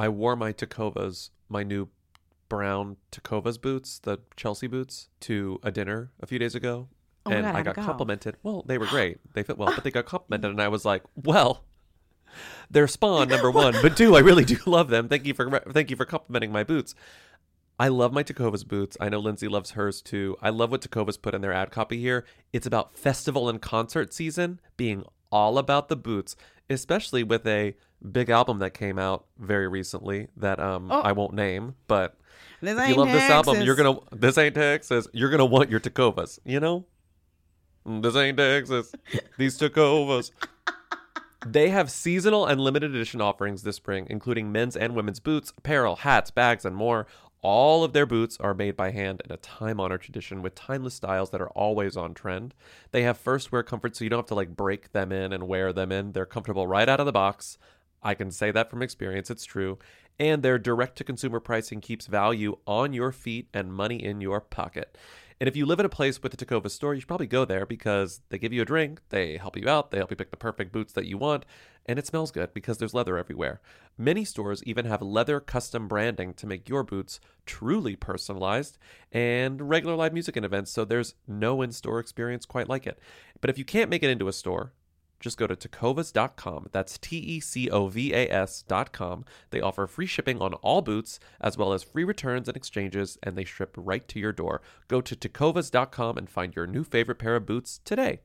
I wore my Tecovas, my new brown Tecovas boots, the Chelsea boots, to a dinner a few days ago. Oh my And God, I how'd it got go? complimented. Well, they were great. They fit well, but they got complimented. And I was like, well, they're Spawn, number one. But two, I really do love them. Thank you for complimenting my boots. I love my Tecovas boots. I know Lindsay loves hers too. I love what Tecovas put in their ad copy here. It's about festival and concert season being all about the boots, especially with a big album that came out very recently that I won't name, but This if you ain't love this album, Texas. this ain't Texas. You're gonna want your Tecovas, you know? This ain't Texas. These Tecovas. They have seasonal and limited edition offerings this spring, including men's and women's boots, apparel, hats, bags, and more. All of their boots are made by hand in a time-honored tradition with timeless styles that are always on trend. They have first wear comfort, so you don't have to like break them in and wear them in. They're comfortable right out of the box. I can say that from experience, it's true. And their direct-to-consumer pricing keeps value on your feet and money in your pocket. And if you live in a place with a Tecovas store, you should probably go there because they give you a drink, they help you out, they help you pick the perfect boots that you want, and it smells good because there's leather everywhere. Many stores even have leather custom branding to make your boots truly personalized, and regular live music and events, so there's no in-store experience quite like it. But if you can't make it into a store, just go to tecovas.com. That's TECOVAS.com. They offer free shipping on all boots, as well as free returns and exchanges, and they ship right to your door. Go to tecovas.com and find your new favorite pair of boots today.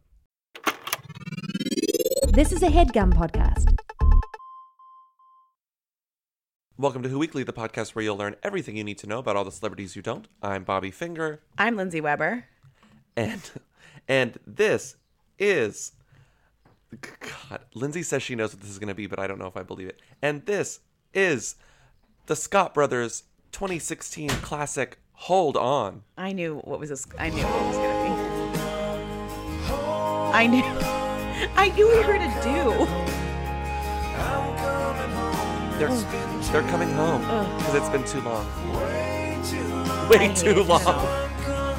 This is a HeadGum podcast. Welcome to Who Weekly, the podcast where you'll learn everything you need to know about all the celebrities you don't. I'm Bobby Finger, I'm Lindsay Weber. and this is... God, Lindsay says she knows what this is going to be, but I don't know if I believe it. And this is the Scott Brothers 2016 classic, Hold On. I knew what was this. I knew what it was gonna be. I knew what you were gonna do. They're coming home because it's been too long. I Way hate too it long. now.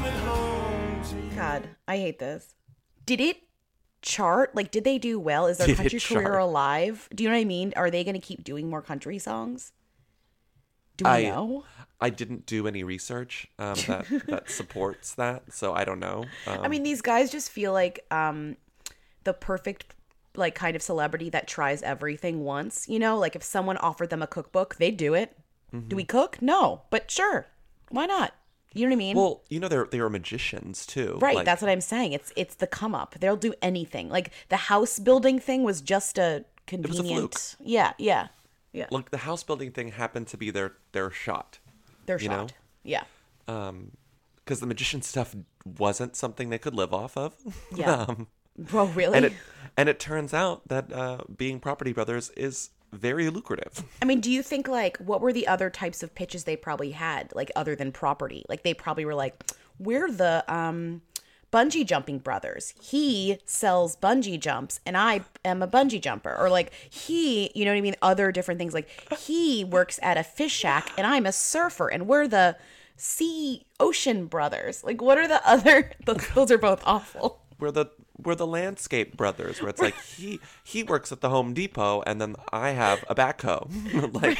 God, I hate this. Did it chart? Like, did they do well? Is their Did it country career chart? alive? Do you know what I mean? Are they going to keep doing more country songs? Do we know? I didn't do any research that supports that, so I don't know. I mean, these guys just feel like the perfect like kind of celebrity that tries everything once. You know, like if someone offered them a cookbook, they'd do it. Do we cook? No, but sure, why not? You know what I mean? Well, you know they are magicians too, right. Like, That's what I'm saying. It's the come up. They'll do anything. Like the house building thing was just a convenient. fluke. Yeah. Look, the house building thing happened to be their shot. They're you shot. Yeah. Because the magician stuff wasn't something they could live off of. Yeah. Oh, really? And it turns out that being Property Brothers is very lucrative. I mean, do you think like what were the other types of pitches they probably had, like other than property? Like they probably were like, we're the bungee jumping brothers. He sells bungee jumps and I am a bungee jumper. Or like he, you know what I mean? Other different things. Like he works at a fish shack and I'm a surfer and we're the ocean brothers. Like what are the other, those are both awful. We're the landscape brothers, where it's like he works at the Home Depot and then I have a backhoe. Like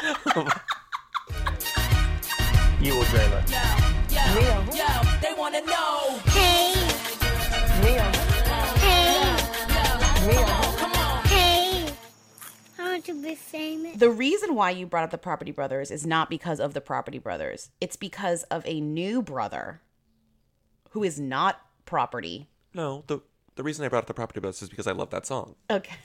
You will dreamer. Yo, they wanna know. Hey, Neil. hey, Neil. hey. I want to be famous. The reason why you brought up the Property Brothers is not because of the Property Brothers. It's because of a new brother who is not property. no, the reason I brought up the Property Brothers is because I love that song. Okay.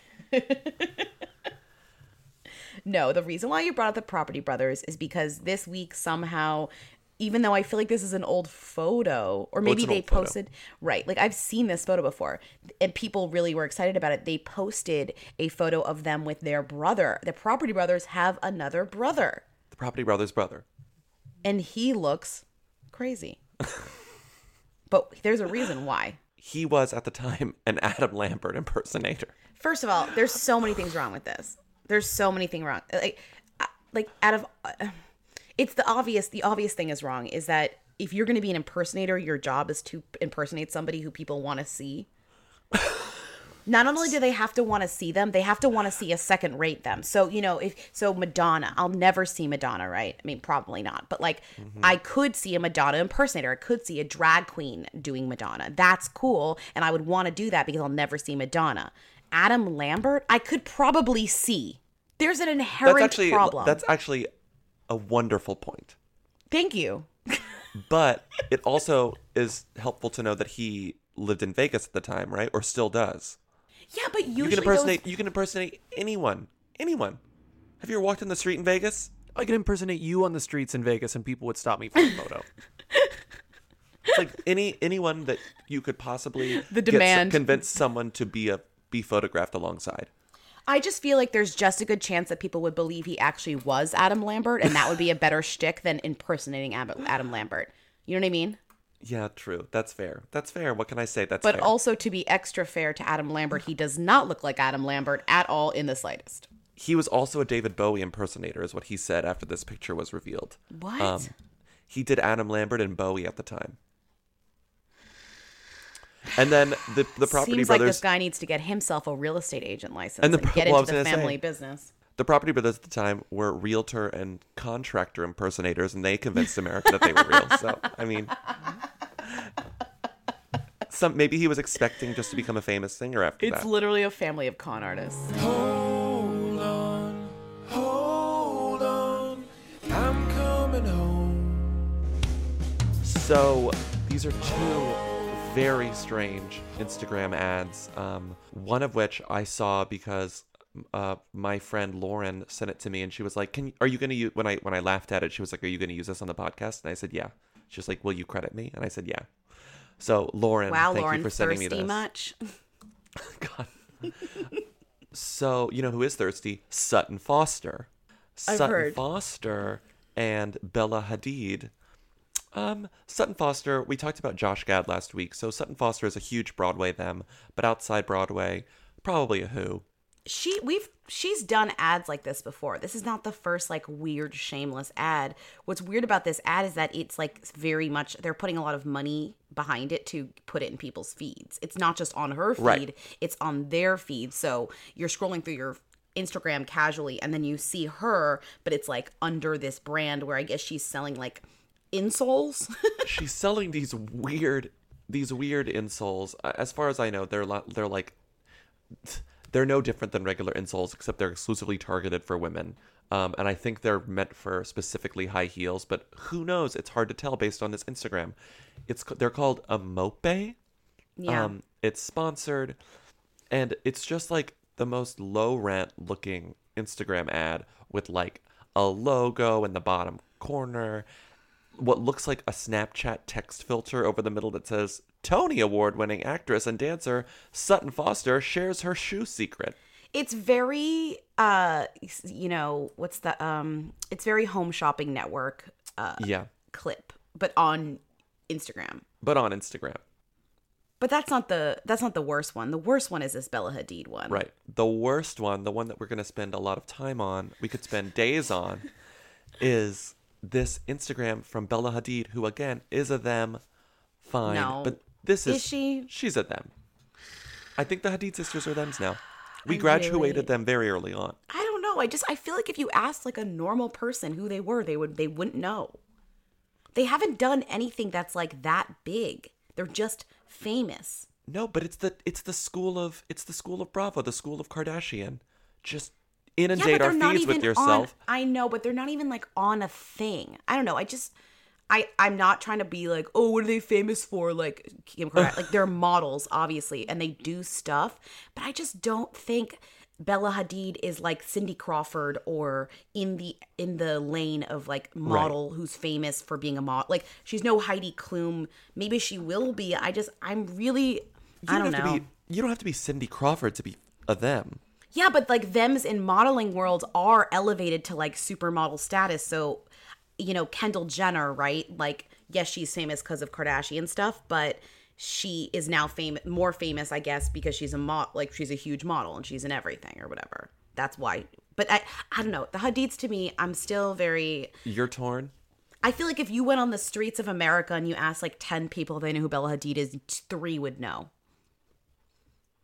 No, the reason why you brought up the Property Brothers is because this week somehow, even though I feel like this is an old photo, or maybe it's an they old photo. posted, right, like I've seen this photo before, and people really were excited about it. They posted a photo of them with their brother. The Property Brothers have another brother, The Property Brothers' brother. and he looks crazy. But there's a reason why. He was at the time an Adam Lambert impersonator. First of all, there's so many things wrong with this. There's so many things wrong. Like out of, it's the obvious thing is wrong is that if you're going to be an impersonator, your job is to impersonate somebody who people want to see. Not only do they have to want to see them, they have to want to see a second rate them. So, if Madonna, I'll never see Madonna, right? I mean, probably not. But like, I could see a Madonna impersonator. I could see a drag queen doing Madonna. That's cool. And I would want to do that because I'll never see Madonna. Adam Lambert, I could probably see. There's an inherent problem. That's actually a wonderful point. Thank you. But it also is helpful to know that he lived in Vegas at the time, right? Or still does. Yeah, but usually You can impersonate anyone. Anyone. Have you ever walked in the street in Vegas? I could impersonate you on the streets in Vegas and people would stop me for a photo. It's like anyone that you could possibly convince someone to be photographed alongside. I just feel like there's just a good chance that people would believe he actually was Adam Lambert, and that would be a better shtick than impersonating Adam Lambert. You know what I mean? Yeah, true. That's fair. What can I say? That's But fair. also, to be extra fair to Adam Lambert, he does not look like Adam Lambert at all in the slightest. He was also a David Bowie impersonator, is what he said after this picture was revealed. What? He did Adam Lambert and Bowie at the time. And then the Property Seems Brothers... like this guy needs to get himself a real estate agent license and get well, I into was the gonna family say, business. The Property Brothers at the time were realtor and contractor impersonators, and they convinced America that they were real. So, I mean... maybe he was expecting just to become a famous singer after that. It's literally a family of con artists. Hold on, I'm coming home. So, these are two very strange Instagram ads. One of which I saw because my friend Lauren sent it to me, and she was like, "Are you going to use?" When I laughed at it, she was like, "Are you going to use this on the podcast?" And I said, "Yeah." She was like, "Will you credit me?" And I said, "Yeah." So, Lauren, thank you for sending me this. Thirsty much? God. So, you know who is thirsty? Sutton Foster. Sutton heard. Foster and Bella Hadid. Sutton Foster, we talked about Josh Gad last week. So Sutton Foster is a huge Broadway them, but outside Broadway, probably a who. She's done ads like this before. This is not the first like weird shameless ad. What's weird about this ad is that it's like very much they're putting a lot of money behind it to put it in people's feeds. It's not just on her feed, right. It's on their feed. So you're scrolling through your Instagram casually and then you see her, but it's like under this brand where I guess she's selling like insoles. She's selling these weird insoles. As far as I know, they're like they're no different than regular insoles, except they're exclusively targeted for women. And I think they're meant for specifically high heels, but who knows? It's hard to tell based on this Instagram. They're called a mope. Yeah. It's sponsored, and it's just like the most low rent looking Instagram ad with like a logo in the bottom corner, what looks like a Snapchat text filter over the middle that says Tony Award winning actress and dancer Sutton Foster shares her shoe secret. It's very it's very Home Shopping Network clip, but on Instagram. But that's not the worst one. The worst one is this Bella Hadid one. Right. The worst one, the one that we're going to spend a lot of time on, we could spend days on, is this Instagram from Bella Hadid, who again is a them. Fine. No. But this is she? She's a them. I think the Hadid sisters are thems now. We graduated them very early on. I don't know. I feel like if you asked like a normal person who they were, they wouldn't know. They haven't done anything that's like that big. They're just famous. No, but it's the school of Bravo, the school of Kardashian. Just inundate our feeds with yourself. I know, but they're not even like on a thing. I don't know. I'm not trying to be like, oh, what are they famous for? Like Kim Kardashian. Like they're models, obviously, and they do stuff. But I just don't think Bella Hadid is like Cindy Crawford or in the lane of like model who's famous for being a model. Like she's no Heidi Klum. Maybe she will be. I don't know. You don't have to be Cindy Crawford to be a them. Yeah, but like thems in modeling world are elevated to like supermodel status. So, Kendall Jenner, right? Like, yes, she's famous because of Kardashian stuff, but she is now more famous, I guess, because she's she's a huge model and she's in everything or whatever. That's why. But I don't know. The Hadids to me, I'm still very... You're torn? I feel like if you went on the streets of America and you asked like 10 people if they knew who Bella Hadid is, 3 would know.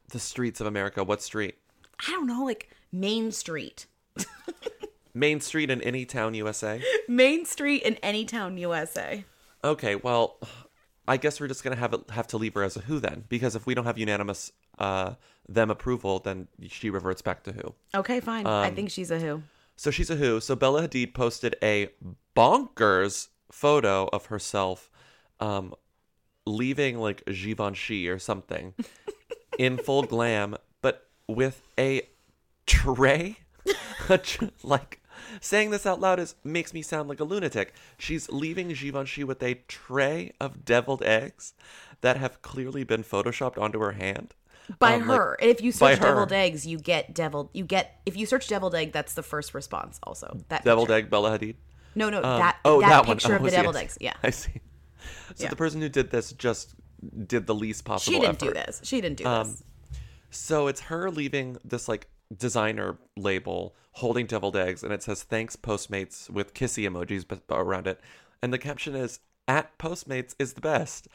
The streets of America. What street? I don't know, like Main Street. Main Street in any town, USA? Main Street in any town, USA. Okay, well, I guess we're just going to have to leave her as a who then. Because if we don't have unanimous them approval, then she reverts back to who. Okay, fine. I think she's a who. So she's a who. So Bella Hadid posted a bonkers photo of herself leaving like Givenchy or something in full glam, but with a tray. Like, saying this out loud makes me sound like a lunatic. She's leaving Givenchy with a tray of deviled eggs that have clearly been photoshopped onto her hand. By her. And if you by search her. deviled eggs, if you search deviled egg, that's the first response also. That Deviled picture. egg Bella Hadid? No, that that one. picture of the see, deviled I see. eggs. Yeah. I see. So Yeah. the person who did this just did the least possible She didn't effort. do this. She didn't do this. So it's her leaving this like designer label holding deviled eggs, and it says thanks Postmates with kissy emojis around it, and the caption is at Postmates is the best.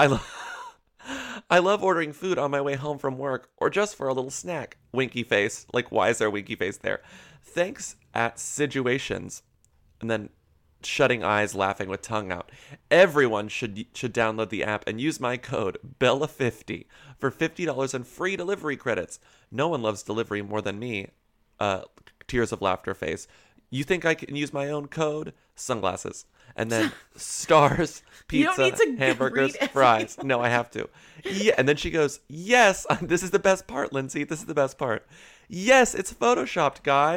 I love ordering food on my way home from work or just for a little snack. Winky face. Like, why is there a winky face there? Thanks at Situations. And then shutting eyes, laughing with tongue out. Everyone should download the app and use my code BELLA50 for $50 in free delivery credits. No one loves delivery more than me. Tears of laughter face. You think I can use my own code? Sunglasses. And then stars, You don't pizza, need to hamburgers, read fries. No, I have to. Yeah, and then she goes, yes, this is the best part, Lindsay. This is the best part. Yes, it's photoshopped, guys. ...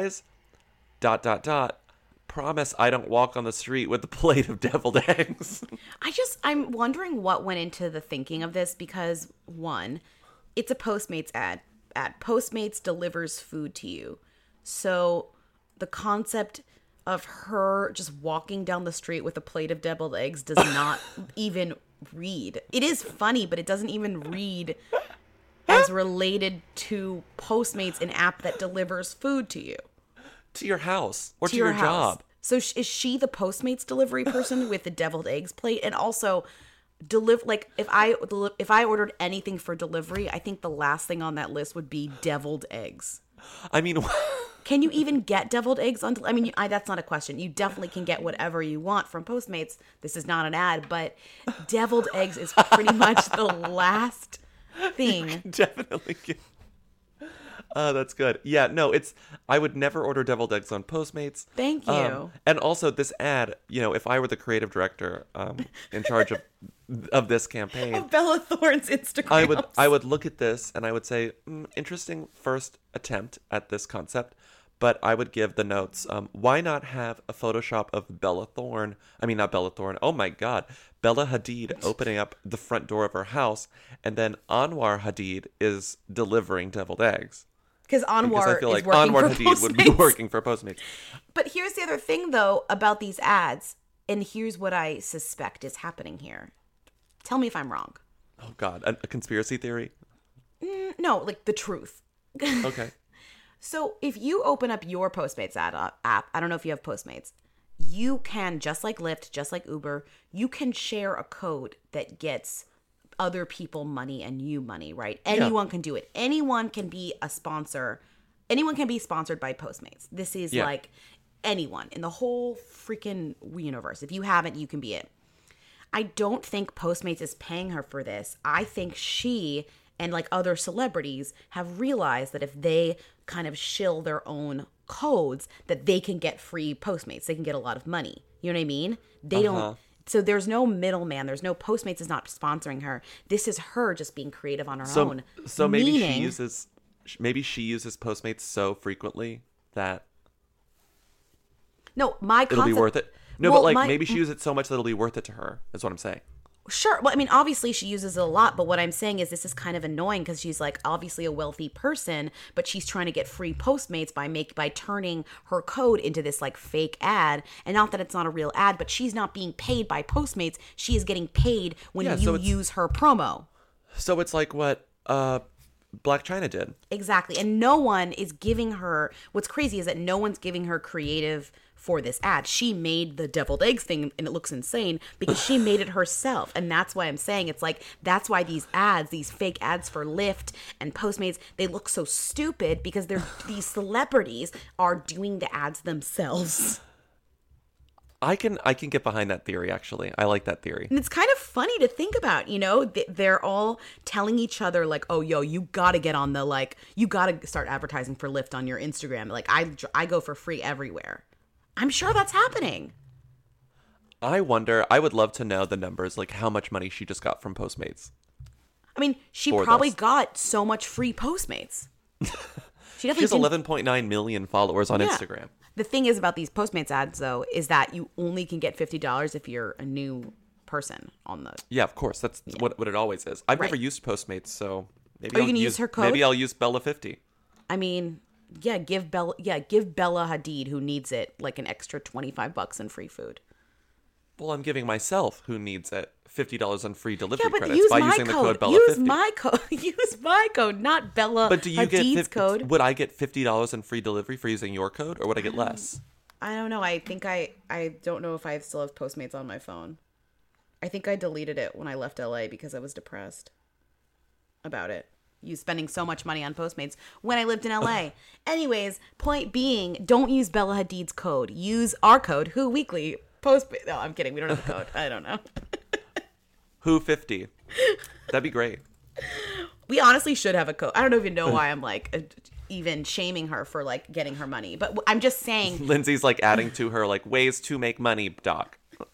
Promise I don't walk on the street with a plate of deviled eggs. I'm wondering what went into the thinking of this because, one, it's a Postmates ad. Postmates delivers food to you. So the concept of her just walking down the street with a plate of deviled eggs does not even read. It is funny, but it doesn't even read as related to Postmates, an app that delivers food to you. To your house or to your your house. job. So is she the Postmates delivery person with the deviled eggs plate? And also, if I ordered anything for delivery, I think the last thing on that list would be deviled eggs. I mean, Can you even get deviled eggs on? I mean, that's not a question. You definitely can get whatever you want from Postmates. This is not an ad, but deviled eggs is pretty much the last thing. definitely. Oh, that's good. Yeah, no, I would never order deviled eggs on Postmates. Thank you. And also this ad, if I were the creative director in charge of this campaign, Bella Thorne's Instagram. I would look at this and I would say, interesting first attempt at this concept, but I would give the notes. Why not have a Photoshop of Bella Thorne? I mean, not Bella Thorne. Oh my God. Bella Hadid opening up the front door of her house, and then Anwar Hadid is delivering deviled eggs. Because Because I Anwar feel is like working Anwar for Hadid would be Postmates. working for Postmates. But here's the other thing, though, about these ads, and here's what I suspect is happening here. Tell me if I'm wrong. Oh God, a conspiracy theory? No, like the truth. Okay. So if you open up your Postmates app, I don't know if you have Postmates, you can, just like Lyft, just like Uber, you can share a code that gets other people money and you money, right? Anyone can do it. Anyone can be a sponsor. Anyone can be sponsored by Postmates. This is like anyone in the whole freaking universe. If you haven't, you can be it. I don't think Postmates is paying her for this. I think she and like other celebrities have realized that if they kind of shill their own codes, that they can get free Postmates. They can get a lot of money. You know what I mean? They don't. So there's no middleman. There's no Postmates is not sponsoring her. This is her just being creative on her own. So maybe Meaning- she uses Postmates so frequently that No, my it'll concept, be worth it. No, Well, but like my- maybe she uses it so much that it'll be worth it to her. That's what I'm saying. Sure. Well, I mean, obviously she uses it a lot, but what I'm saying is this is kind of annoying because she's like obviously a wealthy person, but she's trying to get free Postmates by turning her code into this like fake ad. And not that it's not a real ad, but she's not being paid by Postmates. She is getting paid when Yeah, so you it's- use her promo. So it's like what Black China did. Exactly. And no one is giving her, what's crazy is that no one's giving her creative for this ad. She made the deviled eggs thing and it looks insane because she made it herself. And that's why I'm saying it's like, that's why these ads, these fake ads for Lyft and Postmates, they look so stupid because these celebrities are doing the ads themselves. I can get behind that theory, actually. I like that theory. And it's kind of funny to think about, you know, they're all telling each other like, oh, yo, you got to get on the, like, you got to start advertising for Lyft on your Instagram. Like, I go for free everywhere. I'm sure that's happening. I wonder, I would love to know the numbers, like how much money she just got from Postmates. I mean, she For probably this. got so much free Postmates. She She has definitely didn't. 11.9 million followers on Yeah. Instagram. The thing is about these Postmates ads, though, is that you only can get $50 if you're a new person on the. Yeah, of course. That's what it always is. I've never Right. used Postmates, so maybe Are you I'll gonna use her code? Maybe I'll use Bella50. I mean, give Bella Hadid, who needs it, like an extra $25 in free food. Well, I'm giving myself, who needs it, $50 on free delivery Yeah, but credits use by my using the code code. Bella50. Use my code. Use my code, not Bella But do you Hadid's get code. Would I get $50 in free delivery for using your code, or would I get less? I don't know. I think I don't know if I still have Postmates on my phone. I think I deleted it when I left LA because I was depressed about it. You spending so much money on Postmates when I lived in LA. Anyways, point being, don't use Bella Hadid's code. Use our code, Who Weekly. Postmates. No, I'm kidding. We don't have a code. I don't know. Who 50? That'd be great. We honestly should have a code. I don't even know why I'm like even shaming her for like getting her money, but I'm just saying. Lindsay's like adding to her like ways to make money, doc.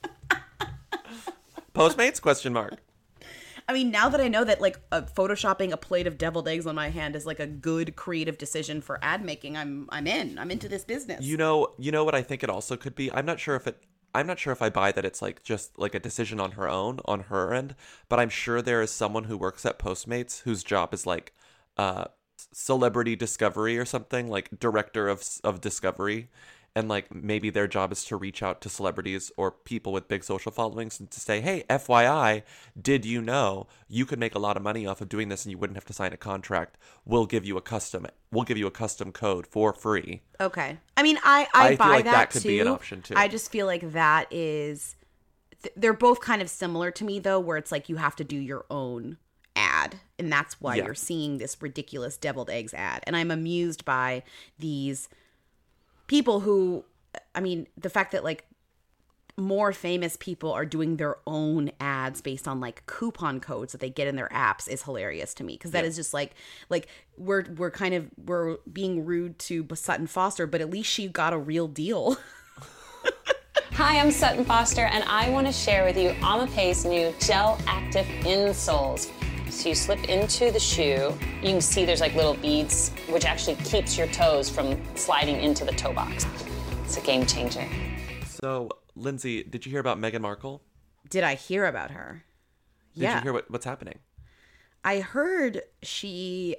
Postmates? Question mark. I mean, now that I know that like photoshopping a plate of deviled eggs on my hand is like a good creative decision for ad making, I'm into this business. You know what I think it also could be? I'm not sure if I buy that it's like just like a decision on her end, but I'm sure there is someone who works at Postmates whose job is like celebrity discovery or something, like director of discovery, and like maybe their job is to reach out to celebrities or people with big social followings and to say, hey, FYI, did you know you could make a lot of money off of doing this and you wouldn't have to sign a contract? We'll give you a custom code for free. Okay. I mean, I feel buy like that that could too. be an option, too. I just feel like that is they're both kind of similar to me though, where it's like you have to do your own ad, and that's why Yeah. you're seeing this ridiculous deviled eggs ad. And I'm amused by these people who, I mean, the fact that like more famous people are doing their own ads based on like coupon codes that they get in their apps is hilarious to me, because that is just like we're being rude to Sutton Foster, but at least she got a real deal. Hi, I'm Sutton Foster, and I want to share with you Amapace's new Gel Active Insoles. So you slip into the shoe, you can see there's like little beads, which actually keeps your toes from sliding into the toe box. It's a game changer. So, Lindsay, did you hear about Meghan Markle? Did I hear about her? Did you hear what's happening? I heard she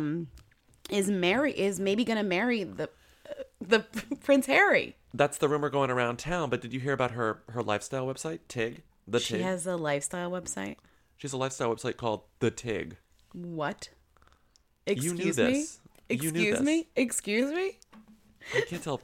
is maybe gonna marry the Prince Harry. That's the rumor going around town, but did you hear about her lifestyle website, Tig? The She Tig? has a lifestyle website. She has a lifestyle website called The Tig. What? You knew Excuse me? this. You knew Excuse this. me? Excuse me? I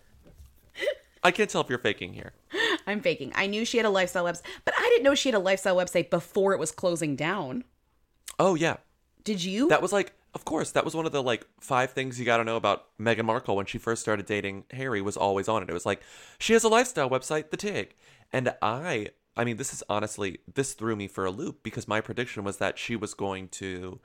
can't tell if you're faking here. I'm faking. I knew she had a lifestyle website, but I didn't know she had a lifestyle website before it was closing down. Oh, yeah. Did you? That was like, of course, that was one of the like 5 things you got to know about Meghan Markle when she first started dating Harry was always on it. It was like, she has a lifestyle website, The Tig. And I mean, this threw me for a loop because my prediction was that she was going to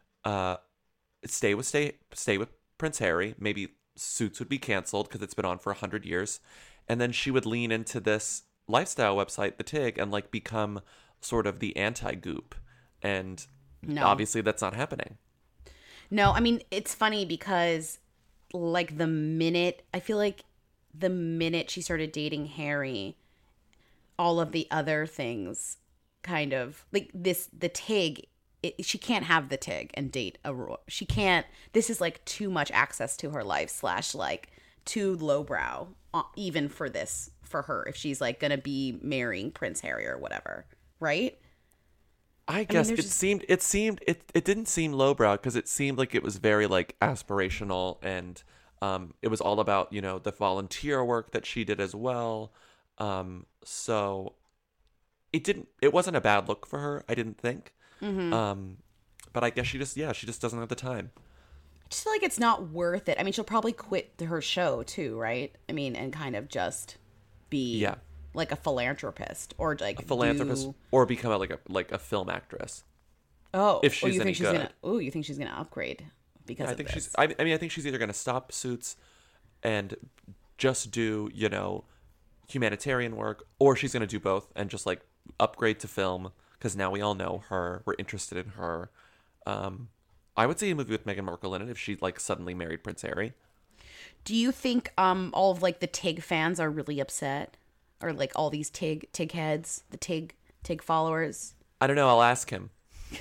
stay with Prince Harry. Maybe Suits would be canceled because it's been on for 100 years. And then she would lean into this lifestyle website, The Tig, and like become sort of the anti-Goop. And No. obviously that's not happening. No, I mean, it's funny because like I feel like the minute she started dating Harry, all of the other things kind of like the Tig, she can't have the Tig and date a royal. She can't. This is like too much access to her life / like too lowbrow even for her if she's like gonna be marrying Prince Harry or whatever, right? I guess there's it just- seemed it didn't seem lowbrow because it seemed like it was very like aspirational, and it was all about, you know, the volunteer work that she did as well. So it wasn't a bad look for her, I didn't think. But I guess she just doesn't have the time. I just feel like it's not worth it. I mean, she'll probably quit her show too, right? I mean, and kind of just be Yeah. like a philanthropist or like A philanthropist do- or become a film actress. Oh, if she's you any think she's good. gonna? Oh, you think she's gonna upgrade because I of think this? she's I think she's either going to stop Suits and just do, you know, humanitarian work, or she's going to do both and just like upgrade to film because now we all know her. We're interested in her. I would say a movie with Meghan Markle in it if she like suddenly married Prince Harry. Do you think all of like the Tig fans are really upset, or like all these Tig heads, the Tig followers? I don't know. I'll ask him.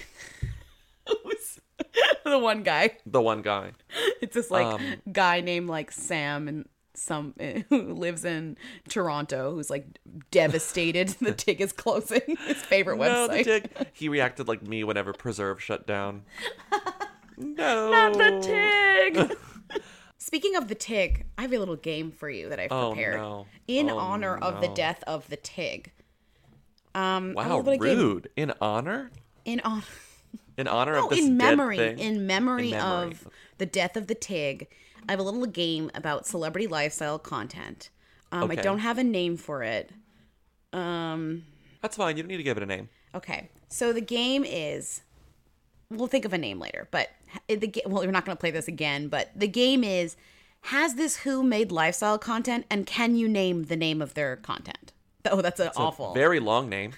The one guy. The one guy. It's this like guy named like Sam and some who lives in Toronto who's like devastated the Tig is closing. His favorite No, the website. Tig. He reacted like me whenever Preserve shut down. No. Not the Tig. Speaking of the Tig, I have a little game for you that I've Oh, prepared no. in Oh, honor of the no. death of the Tig. A Wow, little bit of game- rude. In honor? In honor. In honor No, of this in dead memory. thing? In memory In memory. of the death of the Tig. I have a little game about celebrity lifestyle content. I Okay. don't have a name for it. That's fine. You don't need to give it a name. Okay, so the game is, we'll think of a name later, but well, we're not going to play this again, but the game is, has this Who made lifestyle content, and can you name the name of their content? Oh, that's an awful. Very long name.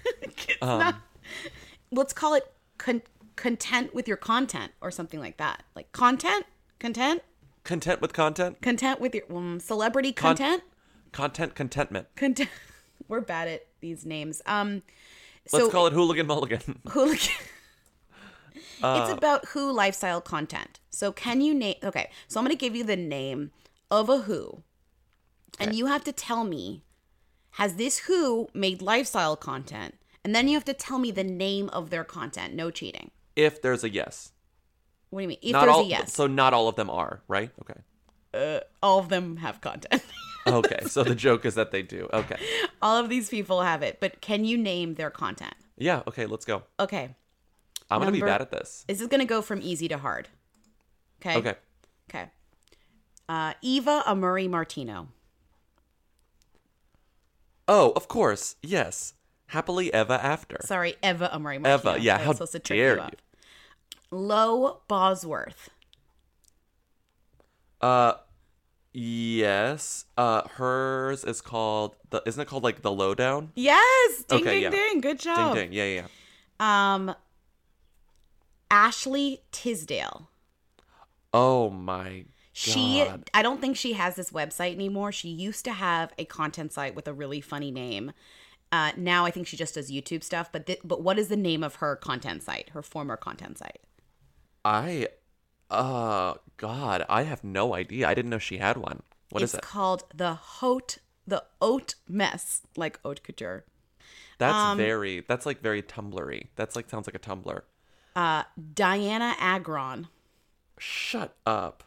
Let's call it content with your content or something like that. Like content Content with content? with your celebrity content. Content contentment. Content. We're bad at these names. Let's call it Hooligan Mulligan. Hooligan. It's about Who lifestyle content. So can you name? Okay, so I'm going to give you the name of a Who, and you have to tell me, has this Who made lifestyle content? And then you have to tell me the name of their content. No cheating. If there's a yes. What do you mean? If Not there's all, a yes, So not all of them are, right? Okay. all of them have content. Okay, so the joke is that they do. Okay. All of these people have it, but can you name their content? Yeah, okay, let's go. Okay, I'm going to be Number- bad at this. this is going to go from easy to hard. Okay. Okay. Okay. Eva Amuri Martino. Oh, of course. Yes. Happily Ever After. Sorry, Eva Amuri Martino. Eva, yeah, I was how supposed to trick dare up. Lo Bosworth. Yes. Hers is called isn't it called like The Lowdown? Yes. Ding, Okay, ding, yeah. ding. Good job. Ding ding. Yeah, yeah. Ashley Tisdale. Oh my She, God. I don't think she has this website anymore. She used to have a content site with a really funny name. Now I think she just does YouTube stuff. But what is the name of her content site? Her former content site? God, I have no idea. I didn't know she had one. What is It's it? called the Haute Mess, like haute couture. That's like very Tumblr-y. That's like sounds like a Tumblr. Diana Agron. Shut up.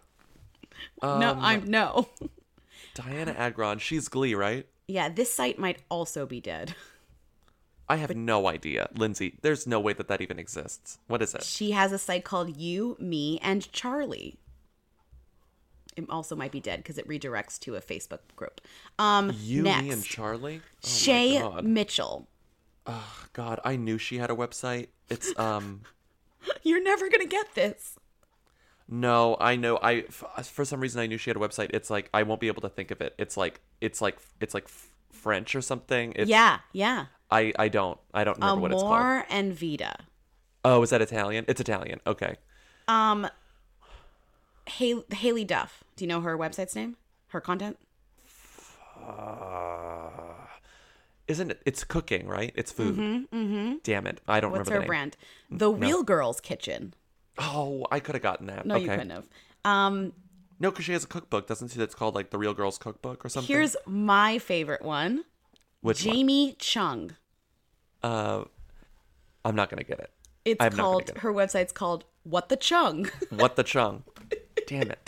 No. Diana Agron, she's Glee, right? Yeah, this site might also be dead. I have no idea. Lindsay, there's no way that even exists. What is it? She has a site called You, Me, and Charlie. It also might be dead because it redirects to a Facebook group. You, next, Me, and Charlie? Oh Shay my God. Mitchell. God, I knew she had a website. It's, You're never gonna get this. no, I know. For some reason, I knew she had a website. It's like, I won't be able to think of it. It's like French or something. It's, Yeah. I don't remember what it's called. Amor and Vita. Oh, is that Italian? It's Italian. Okay. Haley Duff. Do you know her website's name? Her content? Isn't it? It's cooking, right? It's food. Damn it. I don't What's remember her the name. brand? The Real Girls Kitchen. Oh, I could have gotten that. No, okay. you couldn't have. No, because she has a cookbook, doesn't she? That's called like the Real Girls Cookbook or something. Here's my favorite one. Which one? Jamie Chung. I'm not gonna get it. It's I'm not gonna called, get it. her website's called What the Chung. What the chung? Damn it.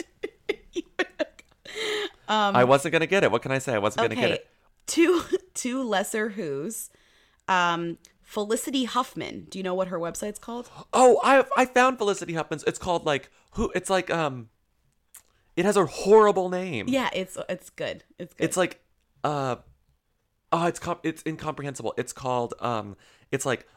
I wasn't going to get it. What can I say? I wasn't going to get Okay, it. two lesser who's. Felicity Huffman. Do you know what her website's called? Oh, I found Felicity Huffman's. It's called like who? It's like it has a horrible name. Yeah, it's good. It's good. It's like it's incomprehensible. It's called it's like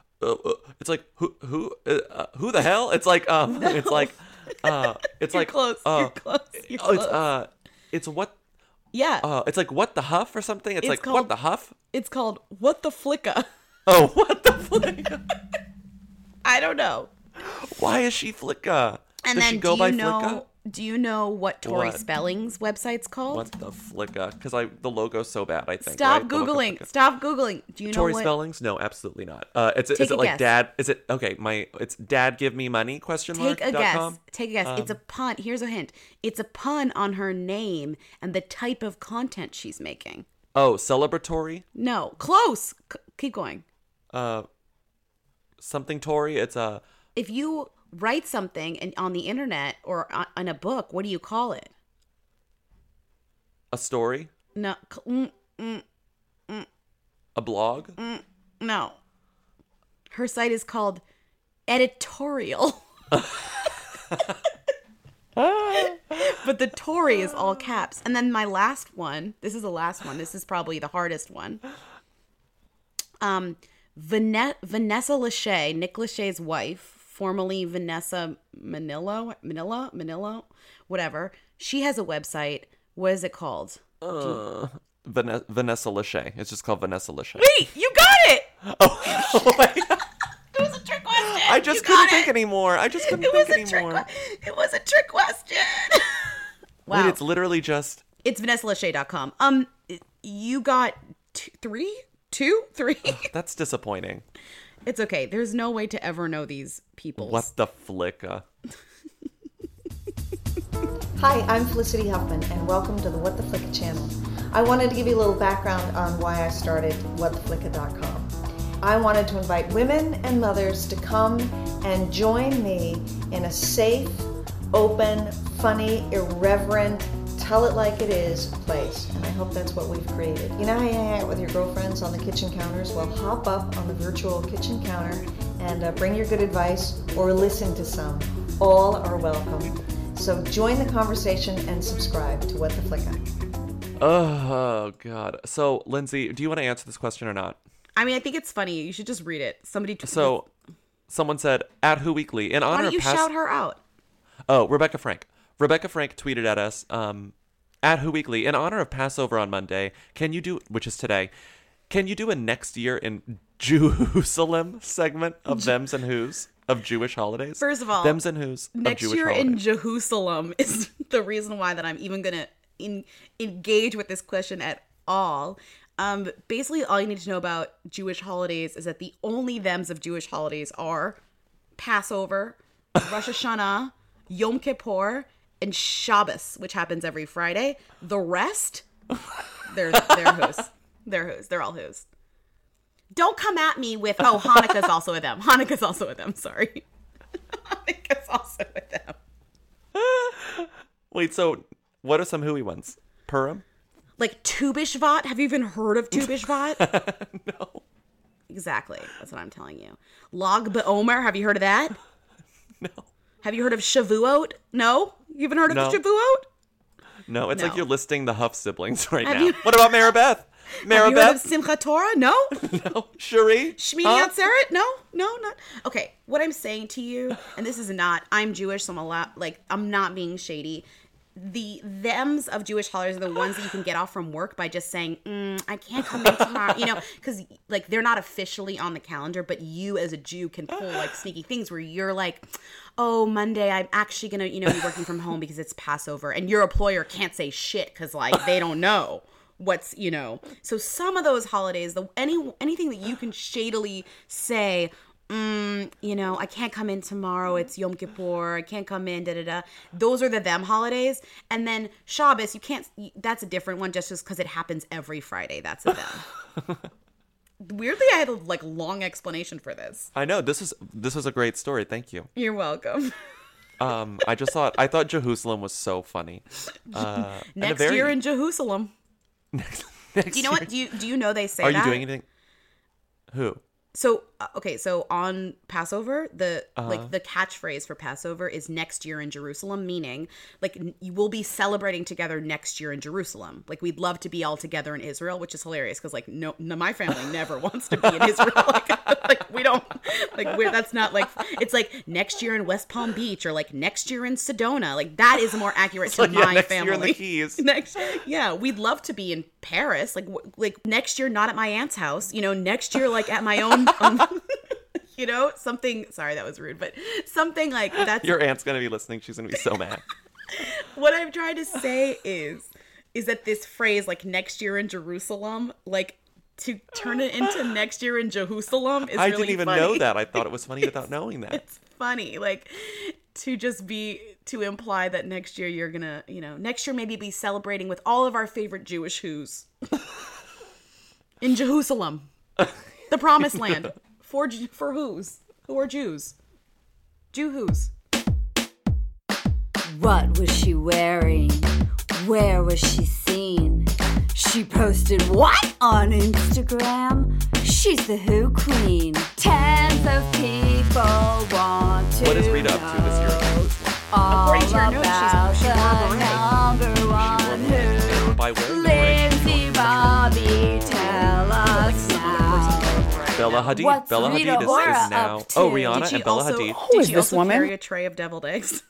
who the hell? It's like it's like it's You're like close. You're close. You're oh, close. it's what Yeah, it's like what the huff or something. It's like called- what the huff. it's called What the Flicka. Oh, what the flicka? I don't know. Why is she flicka? And Does then she go by do flicka? you know what Tori What? Spelling's website's called? What the flicka? Because the logo's so bad. I think. Stop right? The logo googling. flicka. Stop googling. Do you know Tory what? Spellings? No, absolutely not. Is Take it a like guess. dad? Is it okay? It's dad give me money? Question mark. Take a guess. .com? Take a guess. It's a pun. Here's a hint. It's a pun on her name and the type of content she's making. Oh, celebratory. No, close. Keep going. Something Tory. It's a If you write something on the internet or on a book, what do you call it? story. No, A blog. no. Her site is called Editorial. But the Tory is all caps. And then my last one, this is the last one. This is probably the hardest one. Vanessa Lachey, Nick Lachey's wife, formerly Vanessa Manillo, whatever. She has a website. What is it called? Vanessa Lachey. It's just called Vanessa Lachey. Wait, you got it! Oh my God. It was a trick question. I just You couldn't got think it. anymore. I just couldn't It was think a trick. anymore. It was a trick question. Wow. Wait, it's literally just. It's VanessaLachey.com. You got three? That's disappointing. It's okay. There's no way to ever know these people. What the flicka? Hi, I'm Felicity Huffman, and welcome to the What the Flicka channel. I wanted to give you a little background on why I started WhatTheFlicka.com. I wanted to invite women and mothers to come and join me in a safe, open, funny, irreverent, tell it like it is place, and I hope that's what we've created. You know how you hang out with your girlfriends on the kitchen counters? Well, hop up on the virtual kitchen counter and bring your good advice or listen to some. All are welcome. So join the conversation and subscribe to What the Flicka. Oh God. So Lindsay, do you want to answer this question or not? I mean, I think it's funny. You should just read it. So someone said at Who Weekly in why honor don't you of past. shout her out? Oh, Rebecca Frank. Rebecca Frank tweeted at us at Who Weekly in honor of Passover on Monday. Can you do, which is today? Can you do a next year in Jerusalem segment of Thems and Who's of Jewish holidays? First of all, Thems and Who's of Next Jewish year holidays. in Jerusalem is the reason why that I'm even gonna engage with this question at all. Basically, all you need to know about Jewish holidays is that the only thems of Jewish holidays are Passover, Rosh Hashanah, Yom Kippur, and Shabbos, which happens every Friday. The rest, they're who's. They're who's. They're all who's. Don't come at me with, oh, Hanukkah's also a them. Hanukkah's also a them. Sorry. Hanukkah's also a them. Wait, so what are some Hui ones? Purim? Like Tu B'Shvat. Have you even heard of Tu B'Shvat? No. Exactly. That's what I'm telling you. Lag BaOmer. Have you heard of that? No. Have you heard of Shavuot? No? You haven't heard of No. Shavuot? No, it's No. like you're listing the Huff siblings right Have now. you- What about Maribeth? Have you heard of Maribeth? Simchat Torah? No? No. Cherie? Shmini Huh? Atzeret? No, not. Okay, what I'm saying to you, and this is not, I'm Jewish, so I'm not being shady. The thems of Jewish holidays are the ones that you can get off from work by just saying, I can't come in tomorrow, because like they're not officially on the calendar, but you as a Jew can pull like sneaky things where you're like, oh, Monday I'm actually gonna, be working from home because it's Passover, and your employer can't say shit because like they don't know what's, so some of those holidays, anything that you can shadily say, I can't come in tomorrow, it's Yom Kippur, I can't come in, those are the them holidays. And then Shabbos, that's a different one just because it happens every Friday. That's a them. Weirdly, I had a like long explanation for this. I know this is a great story. Thank you. You're welcome. I thought Jerusalem was so funny. Next year in Jerusalem. Next Do you know what? Do you know they say Are that? you doing anything? Who? So okay, so on Passover, the like the catchphrase for Passover is "next year in Jerusalem," meaning like you will be celebrating together next year in Jerusalem. Like we'd love to be all together in Israel, which is hilarious because like no, my family never wants to be in Israel. Like we don't like that's not like it's like next year in West Palm Beach or like next year in Sedona. Like that is more accurate to my next family. year in the Keys. Yeah, we'd love to be in Paris. Like next year, not at my aunt's house. You know, next year like at my own. You know, something. Sorry, that was rude, but something like that's. Your aunt's gonna be listening. She's gonna be so mad. What I'm trying to say is that this phrase, like next year in Jerusalem, like to turn it into next year in Jerusalem is I really didn't even funny. know that. I thought it was funny without knowing that. It's funny, like to imply that next year you're gonna, you know, next year maybe be celebrating with all of our favorite Jewish who's in Jerusalem, the promised land for who's who are Jews, Jew who's. What was she wearing? Where was she seen? She posted what on Instagram? She's the Who Queen. Tens of people want to What is Rita up to this year? all According to your notes, about she wore a the beret. number one Who. By wearing the beret, Lindsay Bobby, tell us now. Bella Hadid. What's Bella Rita Hadid Ora is now. up to? Oh, Did Rihanna she and Bella also, Hadid. Did is she this also woman? carry a tray of deviled eggs?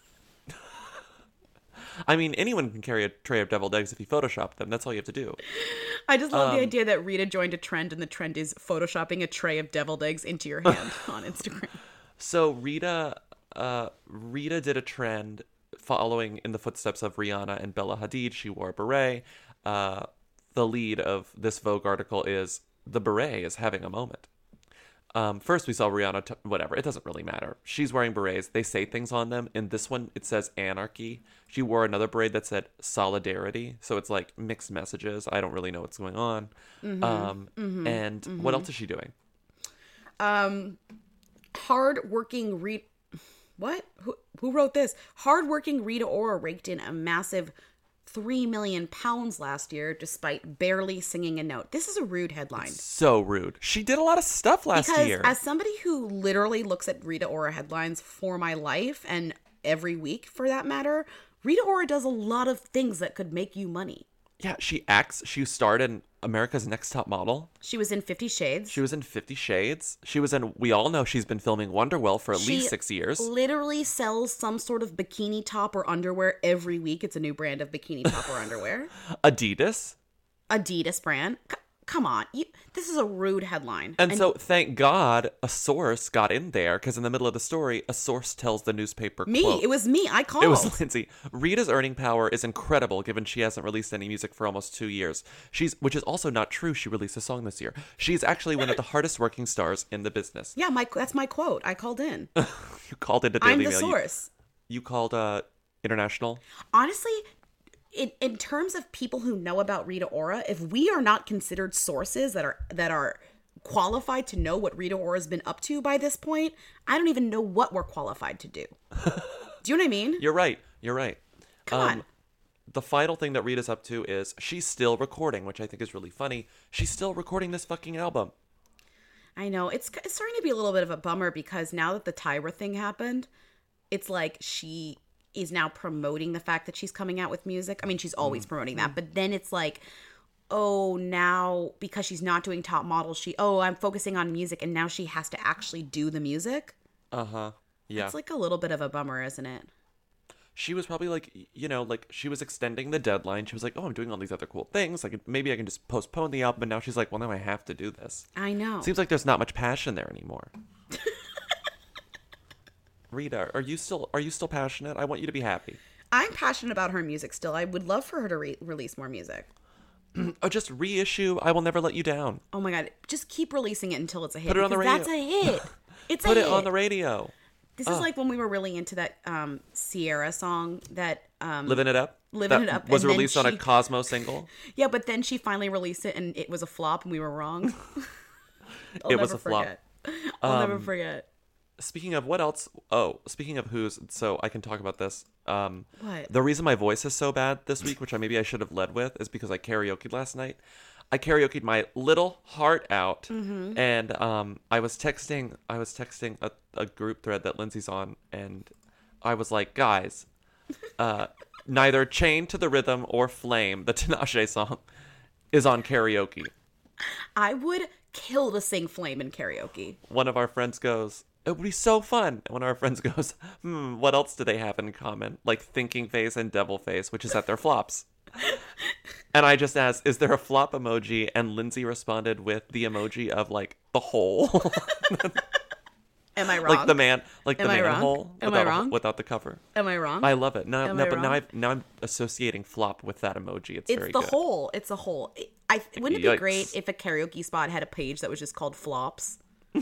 I mean, anyone can carry a tray of deviled eggs if you Photoshop them. That's all you have to do. I just love the idea that Rita joined a trend, and the trend is photoshopping a tray of deviled eggs into your hand on Instagram. So Rita did a trend following in the footsteps of Rihanna and Bella Hadid. She wore a beret. The lead of this Vogue article is the beret is having a moment. First we saw Rihanna, whatever, it doesn't really matter. She's wearing berets. They say things on them. In this one, it says anarchy. She wore another beret that said solidarity. So it's like mixed messages. I don't really know what's going on. What else is she doing? Hardworking Rita... What? Who wrote this? Hardworking Rita Ora raked in a massive £3 million last year despite barely singing a note. This is a rude headline. So rude. She did a lot of stuff last year. Because as somebody who literally looks at Rita Ora headlines for my life, and every week for that matter, Rita Ora does a lot of things that could make you money. Yeah, she acts. She starred in America's Next Top Model. She was in 50 Shades. She was in 50 Shades. She was in, we all know she's been filming Wonderwell for at least 6 years. Literally sells some sort of bikini top or underwear every week. It's a new brand of bikini top or underwear. Adidas brand. Come on. This is a rude headline. And so thank God a source got in there, because in the middle of the story, a source tells the newspaper, quote, it was me. I called. It was Lindsay. Rita's earning power is incredible given she hasn't released any music for almost 2 years. Which is also not true. She released a song this year. She's actually one of the hardest working stars in the business. Yeah, that's my quote. I called in. You called into I'm Daily the Mail. source. You called International. Honestly, in terms of people who know about Rita Ora, if we are not considered sources that are qualified to know what Rita Ora's been up to by this point, I don't even know what we're qualified to do. Do you know what I mean? You're right. Come on. The final thing that Rita's up to is she's still recording, which I think is really funny. She's still recording this fucking album. I know. It's starting to be a little bit of a bummer because now that the Tyra thing happened, it's like she is now promoting the fact that she's coming out with music. I mean, she's always promoting that, but then it's like, oh, now because she's not doing Top Model, I'm focusing on music, and now she has to actually do the music. Yeah. It's like a little bit of a bummer, isn't it? She was probably like, she was extending the deadline. She was like, oh, I'm doing all these other cool things. Like, maybe I can just postpone the album. And now she's like, well, now I have to do this. I know. Seems like there's not much passion there anymore. Rita, are you still passionate? I want you to be happy. I'm passionate about her music still. I would love for her to release more music. Oh, just reissue I Will Never Let You Down. Oh my God. Just keep releasing it until it's a hit. Put it on the radio. That's a hit. It's Put a it hit. on the radio. This is like when we were really into that Sierra song that Living It Up? Living That It Up. was and then released on a Cosmo single. Yeah, but then she finally released it and it was a flop and we were wrong. I'll It was never a flop. forget. I'll never forget. Speaking of what else? Oh, speaking of who's, so I can talk about this. What? The reason my voice is so bad this week, which maybe I should have led with, is because I karaoke'd last night. I karaoke'd my little heart out, and I was texting a group thread that Lindsay's on, and I was like, guys, neither Chained to the Rhythm or Flame, the Tinashe song, is on karaoke. I would kill to sing Flame in karaoke. One of our friends goes, it would be so fun. And one of our friends goes, what else do they have in common? Like Thinking Face and Devil Face, which is that they're flops. And I just asked, is there a flop emoji? And Lindsay responded with the emoji of like the hole. Am I wrong? Like the man wrong? hole. Am I wrong? Without the cover. Am I wrong? I love it. Now wrong? I'm associating flop with that emoji. It's very the good. hole. It's a hole. Wouldn't it be Yikes. great if a karaoke spot had a page that was just called flops?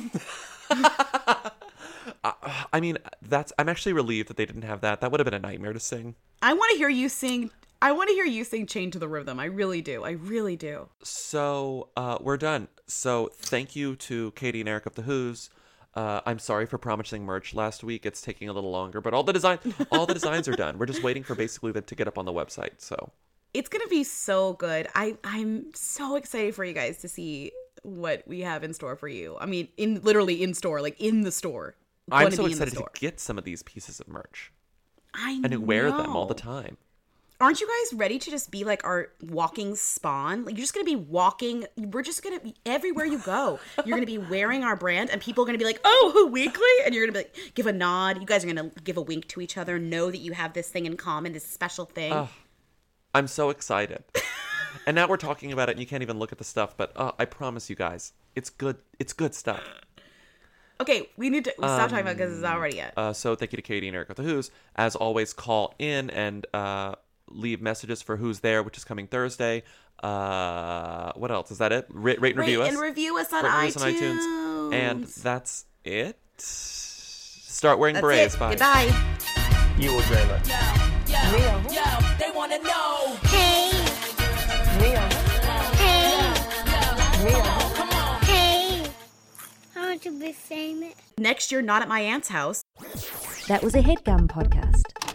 I mean, I'm actually relieved that they didn't have that. That would have been a nightmare to sing. I want to hear you sing. I want to hear you sing Chained to the Rhythm. I really do. I really do. So we're done. So thank you to Katie and Eric of the Who's. I'm sorry for promising merch last week. It's taking a little longer, but all the designs are done. We're just waiting for basically them to get up on the website. So it's gonna be so good. I'm so excited for you guys to see what we have in store for you. I mean, literally in store, like in the store. I'm so excited to get some of these pieces of merch. I know. And to wear them all the time. Aren't you guys ready to just be like our walking spawn? Like, you're just going to be walking. We're just going to be everywhere you go. You're going to be wearing our brand, and people are going to be like, oh, Who Weekly? And you're going to be like, give a nod. You guys are going to give a wink to each other, know that you have this thing in common, this special thing. I'm so excited. And now we're talking about it, and you can't even look at the stuff, but I promise you guys, it's good. It's good stuff. Okay, we need to stop talking about it because it's not ready yet. So thank you to Katie and Eric of the Who's. As always, call in and leave messages for Who's There, which is coming Thursday. What else? Is that it? Rate and review us. And review us on Rate iTunes. us on iTunes. And that's it. Start wearing That's berets. it. Bye. Goodbye. You will dream it. They wanna know. Hey, Mia. hey, Mia. hey. I want to be famous. Next year, not at my aunt's house. That was a HeadGum podcast.